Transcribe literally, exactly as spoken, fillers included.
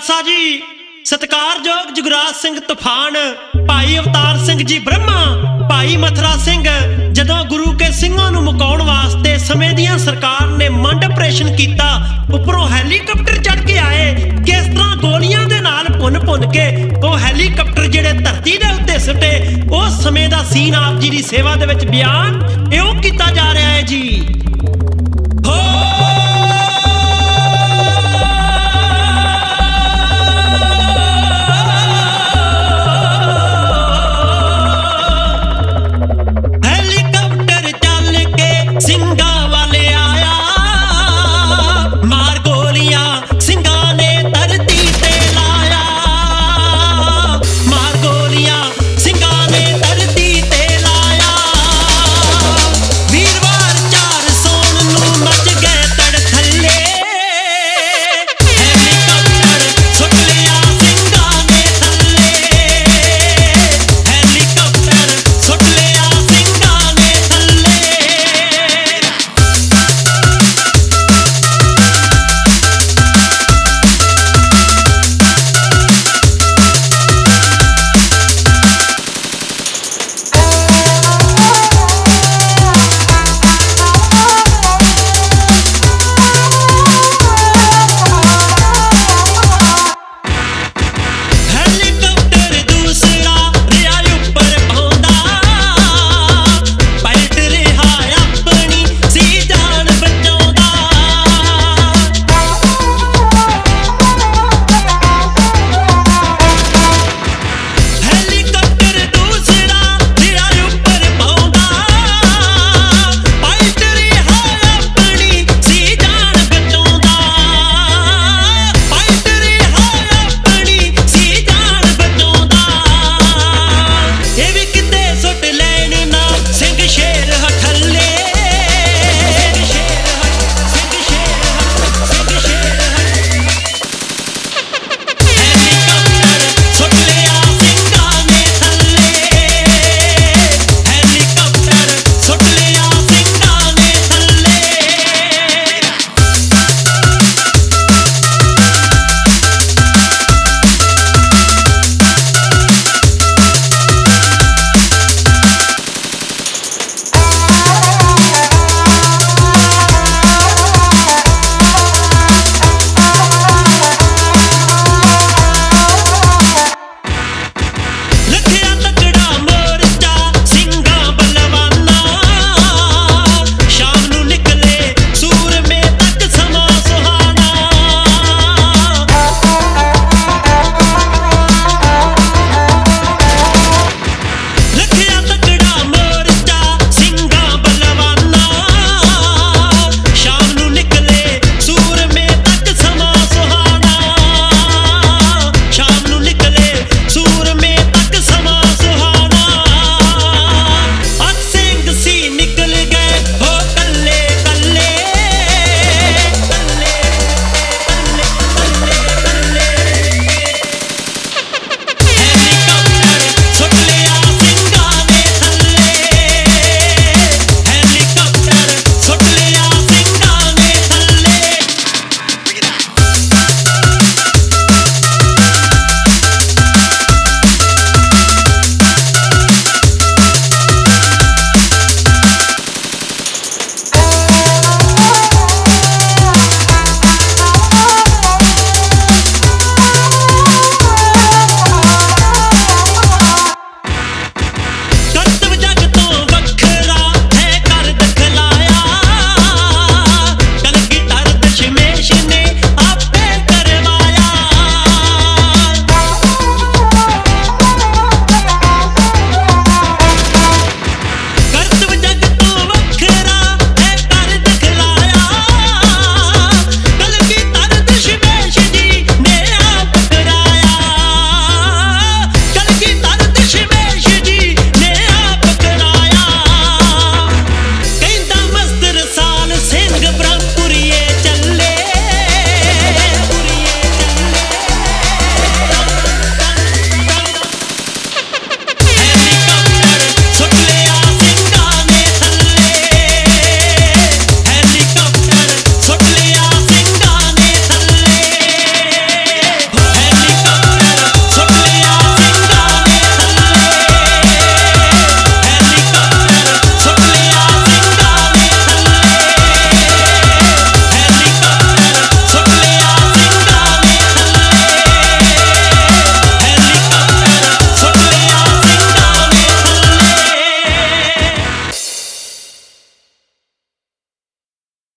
ਖਾਲਸਾ ਜੀ। ਸਤਿਕਾਰਯੋਗ ਜੁਗਰਾਜ ਸਿੰਘ ਤੂਫਾਨ, ਭਾਈ ਅਵਤਾਰ ਸਿੰਘ ਜੀ ਬ੍ਰਹਮਾ, ਭਾਈ ਮਥੁਰਾ ਸਿੰਘ ਜਦੋਂ ਗੁਰੂ ਕੇ ਸਿੰਘਾਂ ਨੂੰ ਮੁਕਾਉਣ ਵਾਸਤੇ ਸਮੇਂ ਦੀਆਂ ਸਰਕਾਰ ਨੇ ਮੰਡ ਆਪਰੇਸ਼ਨ ਕੀਤਾ, ਉੱਪਰੋਂ ਹੈਲੀਕਾਪਟਰ ਚੜ੍ਹ ਕੇ ਆਏ। ਕਿਸ ਤਰ੍ਹਾਂ ਗੋਲੀਆਂ ਦੇ ਨਾਲ ਭੁੰਨ ਭੁੰਨ ਕੇ ਉਹ ਹੈਲੀਕਾਪਟਰ ਜਿਹੜੇ ਧਰਤੀ ਦੇ ਉੱਤੇ ਸੁੱਟੇ, ਉਸ ਸਮੇਂ ਦਾ ਸੀਨ ਆਪ ਜੀ ਦੀ ਸੇਵਾ ਦੇ ਵਿੱਚ ਬਿਆਨ ਇਉਂ ਕੀਤਾ ਜਾ ਰਿਹਾ ਹੈ ਜੀ।